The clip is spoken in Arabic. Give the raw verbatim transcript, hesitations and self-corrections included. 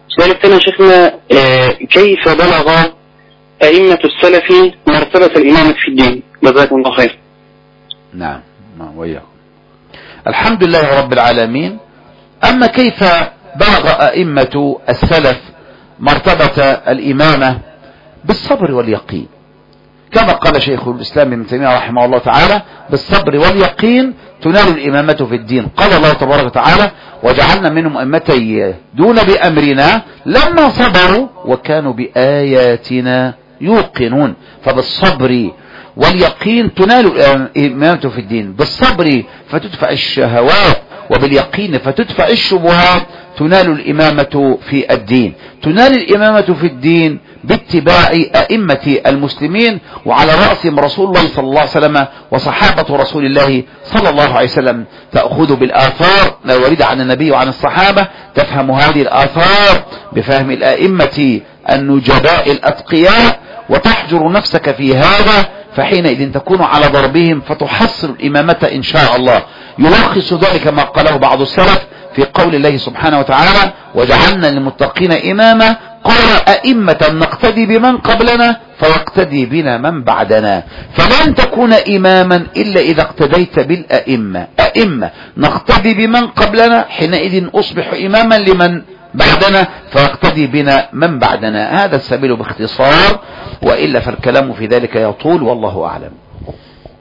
السؤال الثاني يا شيخنا، كيف بلغ أئمة السلف مرتبة الإمامة في الدين؟ جزاكم الله خير. نعم وإياكم. الحمد لله رب العالمين. أما كيف بلغ أئمة السلف مرتبة الإمامة؟ بالصبر واليقين، كما قال شيخ الإسلام ابن تيمية رحمه الله تعالى: بالصبر واليقين تنال الإمامة في الدين. قال الله تبارك وتعالى: وجعلنا منهم أئمة دون بأمرنا لما صبروا وكانوا بآياتنا يوقنون. فبالصبر واليقين تنال الإمامة في الدين. بالصبر فتدفع الشهوات، وباليقين فتدفع الشبهات. تنال الإمامة في الدين. تنال الإمامة في الدين باتباع أئمة المسلمين، وعلى رأسهم رسول الله صلى الله عليه وسلم وصحابة رسول الله صلى الله عليه وسلم. تأخذ بالآثار الواردة عن النبي وعن الصحابة، تفهم هذه الآثار بفهم الأئمة النجباء الأتقياء، وتحجر نفسك في هذا، فحينئذ تكون على ضربهم فتحصل الإمامة إن شاء الله. يلخص ذلك ما قاله بعض السلف في قول الله سبحانه وتعالى: وجعلنا للمتقين إماما. قال: أئمة نقتدي بمن قبلنا فيقتدي بنا من بعدنا. فلن تكون إماما إلا إذا اقتديت بالأئمة. أئمة نقتدي بمن قبلنا، حينئذ أصبح إماما لمن بعدنا فيقتدي بنا من بعدنا. هذا السبيل باختصار، وإلا فالكلام في ذلك يطول، والله أعلم.